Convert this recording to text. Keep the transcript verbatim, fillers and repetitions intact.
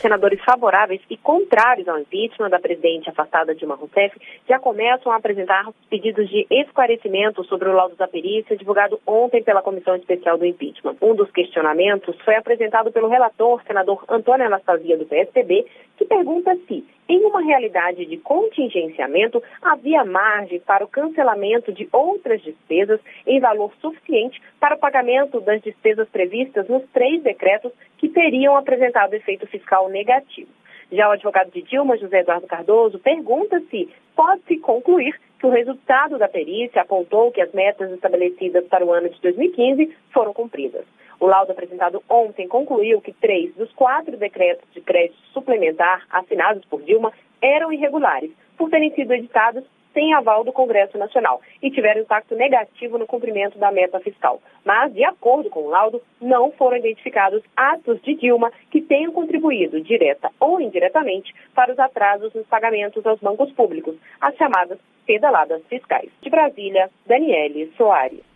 Senadores favoráveis e contrários ao impeachment da presidente afastada Dilma Rousseff já começam a apresentar pedidos de esclarecimento sobre o laudo da perícia divulgado ontem pela Comissão Especial do Impeachment. Um dos questionamentos foi apresentado pelo relator, senador Antônio Anastasia, do P S D B, que pergunta se, em uma realidade de contingenciamento, havia margem para o cancelamento de outras despesas em valor suficiente para o pagamento das despesas previstas nos três decretos que teriam apresentado efeito fiscal negativo. Já o advogado de Dilma, José Eduardo Cardoso, pergunta se pode-se concluir que o resultado da perícia apontou que as metas estabelecidas para o ano de dois mil e quinze foram cumpridas. O laudo apresentado ontem concluiu que três dos quatro decretos de crédito suplementar assinados por Dilma eram irregulares, por terem sido editados sem aval do Congresso Nacional e tiveram impacto negativo no cumprimento da meta fiscal. Mas, de acordo com o laudo, não foram identificados atos de Dilma que tenham contribuído, direta ou indiretamente, para os atrasos nos pagamentos aos bancos públicos, as chamadas pedaladas fiscais. De Brasília, Daniele Soares.